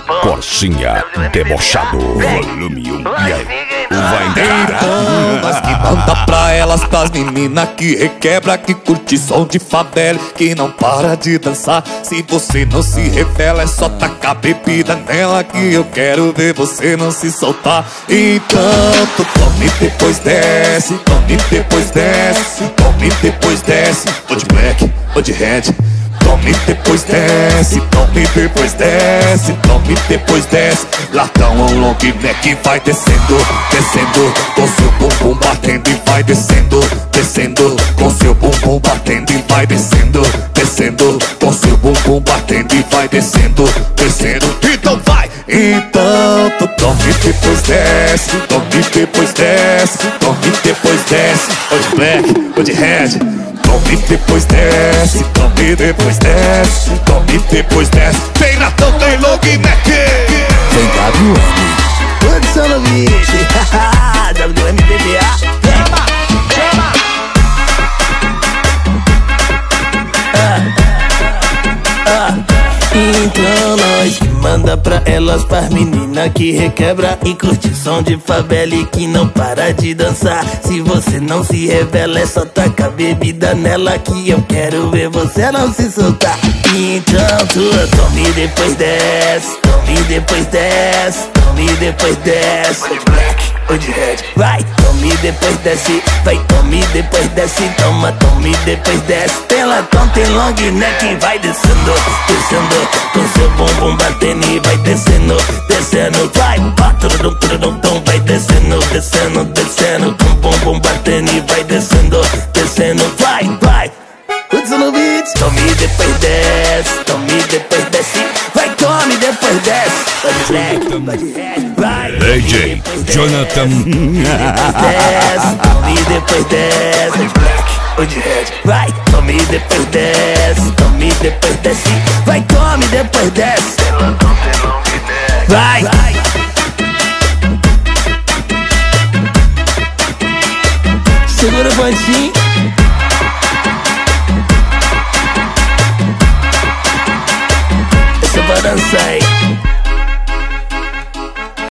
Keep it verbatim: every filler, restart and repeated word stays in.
Porchinha debochado. Volume um. E aí? Vai entrar. Então, nós que manda pra elas, pras meninas que requebra, que curte som de favela, que não para de dançar. Se você não se revela, é só tacar bebida nela, que eu quero ver você não se soltar. Então, tu tome depois desce, tome depois desce, tome depois desce. Ou de black, ou de red. Tome depois desce, tome depois desce, tome depois desce. Latão ou long neck vai descendo, descendo, com seu bumbum batendo e vai descendo, descendo, com seu bumbum batendo e vai descendo, descendo, com seu bumbum batendo e vai descendo, descendo. Então vai! Então tu tome depois desce, tome depois desce, tome depois desce. Ou de black, ou de red. Tome depois desce, tome depois desce, tome depois desce. Tem Natão, tem long neck. Tem W M. Produção no bicho. W M B B A. Chama, chama. Ah, ah. Então nós que manda pra elas, pras meninas que requebra e curte som de favela e que não para de dançar. Se você não se revela, é só tacar bebida nela, que eu quero ver você não se soltar. Então tu tome depois desce, tome depois desce, tome depois desce. Ou de black, ou de red, vai, tome depois desce, vai, tome depois desce, toma, tome depois desce. Tem latão, tem long neck, vai descendo, descendo, com seu bumbum batendo e vai descendo, descendo, vai, turum, turum, tum, vai descendo, descendo, descendo, com bumbum batendo e vai descendo, descendo, vai, vai. Hudson no beat. Tome depois desce, tome depois desce, vai, tome depois desce. Vai de black, vai de red, vai. D J Jonathan. Desce, tome depois desce, vai de black ou de red, vai, tome depois desce, tome depois desce, vai, tome depois desce. Vai, vai. Segura o pontinho.